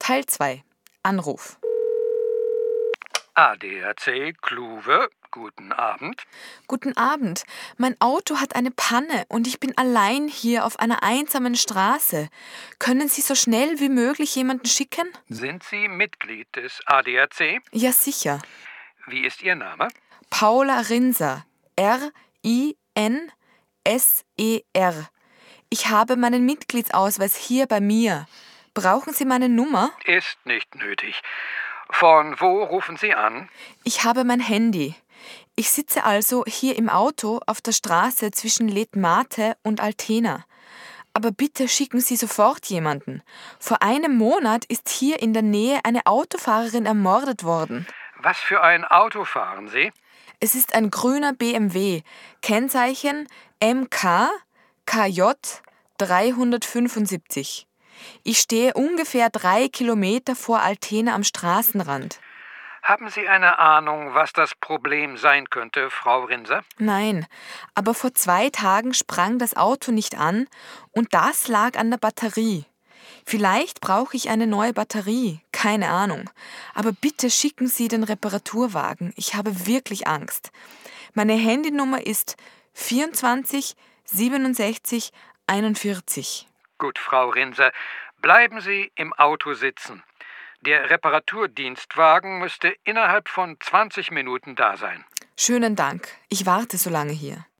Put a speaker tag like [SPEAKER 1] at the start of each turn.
[SPEAKER 1] Teil 2. Anruf.
[SPEAKER 2] ADAC Kluwe, guten Abend.
[SPEAKER 1] Guten Abend. Mein Auto hat eine Panne und ich bin allein hier auf einer einsamen Straße. Können Sie so schnell wie möglich jemanden schicken?
[SPEAKER 2] Sind Sie Mitglied des ADAC?
[SPEAKER 1] Ja, sicher.
[SPEAKER 2] Wie ist Ihr Name?
[SPEAKER 1] Paula Rinser. R-I-N-S-E-R. Ich habe meinen Mitgliedsausweis hier bei mir. Brauchen Sie meine Nummer?
[SPEAKER 2] Ist nicht nötig. Von wo rufen Sie an?
[SPEAKER 1] Ich habe mein Handy. Ich sitze also hier im Auto auf der Straße zwischen Letmate und Altena. Aber bitte schicken Sie sofort jemanden. Vor einem Monat ist hier in der Nähe eine Autofahrerin ermordet worden.
[SPEAKER 2] Was für ein Auto fahren Sie?
[SPEAKER 1] Es ist ein grüner BMW, Kennzeichen MK KJ 375. Ich stehe ungefähr 3 Kilometer vor Altena am Straßenrand.
[SPEAKER 2] Haben Sie eine Ahnung, was das Problem sein könnte, Frau Rinser?
[SPEAKER 1] Nein, aber vor 2 Tagen sprang das Auto nicht an und das lag an der Batterie. Vielleicht brauche ich eine neue Batterie, keine Ahnung. Aber bitte schicken Sie den Reparaturwagen, ich habe wirklich Angst. Meine Handynummer ist 24 67 41.
[SPEAKER 2] Gut, Frau Rinser, bleiben Sie im Auto sitzen. Der Reparaturdienstwagen müsste innerhalb von 20 Minuten da sein.
[SPEAKER 1] Schönen Dank, ich warte so lange hier.